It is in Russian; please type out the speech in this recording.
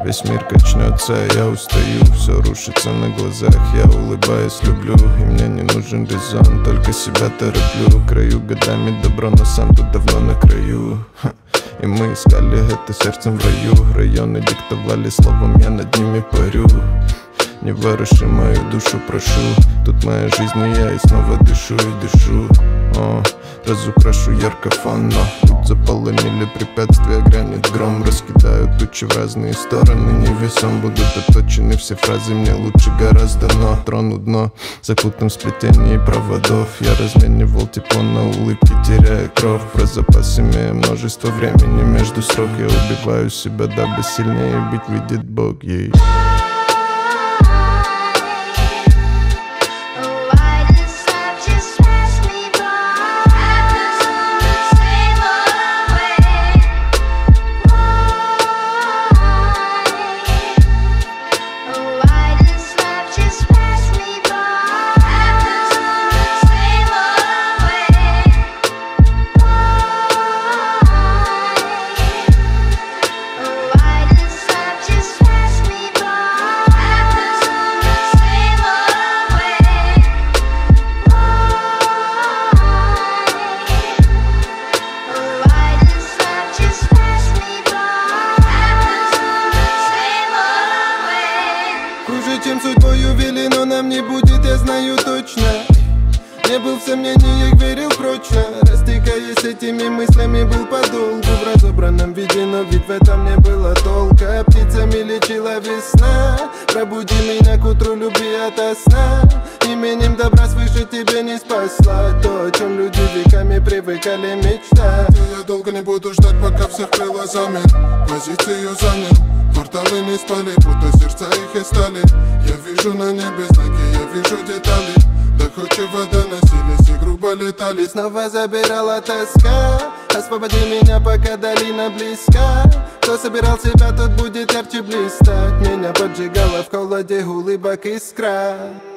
Весь мир качнется, а я устаю. Все рушится на глазах, я улыбаюсь, люблю. И мне не нужен резон, только себя тороплю. Краю годами добро, но сам тут давно на краю. И мы искали это сердцем в раю. Районы диктовали словом, я над ними парю. Не воруши мою душу, прошу. Тут моя жизнь и я, и снова дышу и дышу. Разукрашу ярко фон, но тут заполонили препятствия, грянет гром. Раскидают тучи в разные стороны, невесом будут отточены все фразы. Мне лучше гораздо, но трону дно, закутан в сплетении проводов. Я разменивал тепло на улыбки, теряя кровь. Про запас имея множество времени между строк. Я убиваю себя, дабы сильнее быть, видит Бог, ей. Чем судьбою велено нам не будет, я знаю точно. Не был в сомнениях, верил прочно. Растекаясь этими мыслями, был подолгу в разобранном виде, но ведь в этом не было толка. Птицами лечила весна. Пробуди меня к утру, люби ото сна. Именем добра свыше тебе не спасла то, о чем люди веками привыкали мечтать. Я долго не буду ждать, пока всех крыло замер. Позицию занял, кварталы не спали, будто сердца их и стали. Я вижу на небе знаки, я вижу детали. Доходче вода носились и грубо летали. Снова забирала тоска. Освободи меня, пока долина близка. Кто собирал себя, тот будет ярче блистать. Меня поджигала в холоде улыбок искра.